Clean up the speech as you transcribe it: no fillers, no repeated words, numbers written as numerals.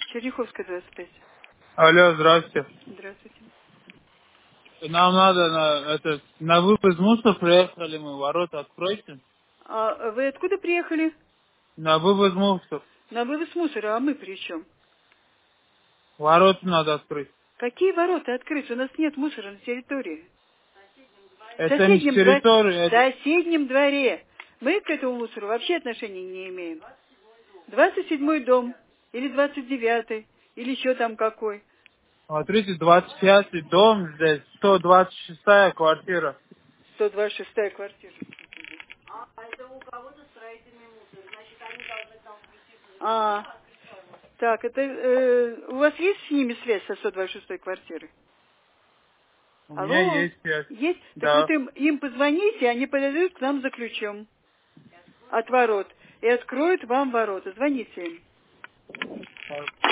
Черняховская, 25. Алло, здравствуйте. Здравствуйте. Нам надо на вывоз мусора приехали мы, ворота откройте. А вы откуда приехали? На вывоз мусора. На вывоз мусора, а мы при чем? Ворота надо открыть. Какие ворота открыть? У нас нет мусора на территории. В Это не с территории, в соседнем дворе. Мы к этому мусору вообще отношения не имеем. 27-й дом, или 29-й, или еще там какой. смотрите, 25-й дом здесь, 126-я квартира. 126-я квартира. Так, это у вас есть с ними связь со 126-й квартирой? У меня Алло, есть связь. есть? Так вот Да. им позвоните, они подойдут к нам за ключом от ворот и откроют вам ворота. Звоните им.